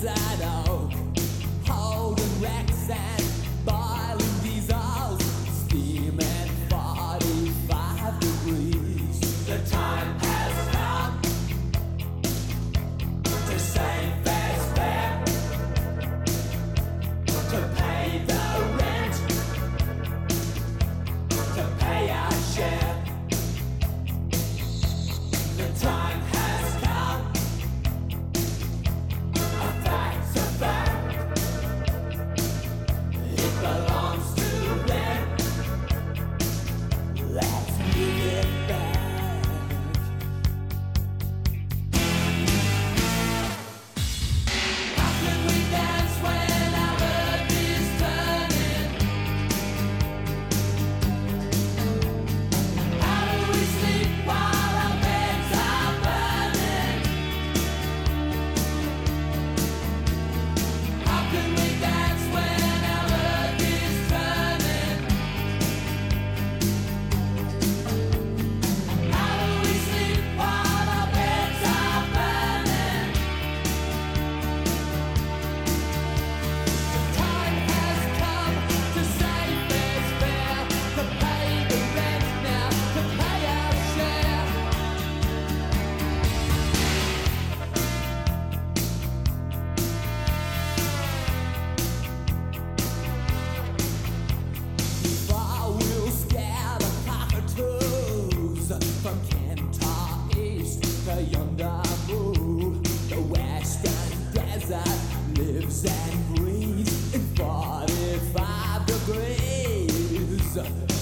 desert oak, holding wrecks and boiling diesels, steaming 45 degrees. The time has come to save fares fare, to pay the rent, to pay our share. The time has come, a fact's a fact. It belongs to them. Let's give it back. How can we dance when our earth is turning? How do we sleep while our beds are burning? How can we dance when our earth is turning? How do we sleep while our beds are burning? The time has come to save fares fare, to pay the rent now, to pay our share. Before we'll scare the cockatoos from Kentar East to yonder move, the western desert lives and breathes in 45 degrees.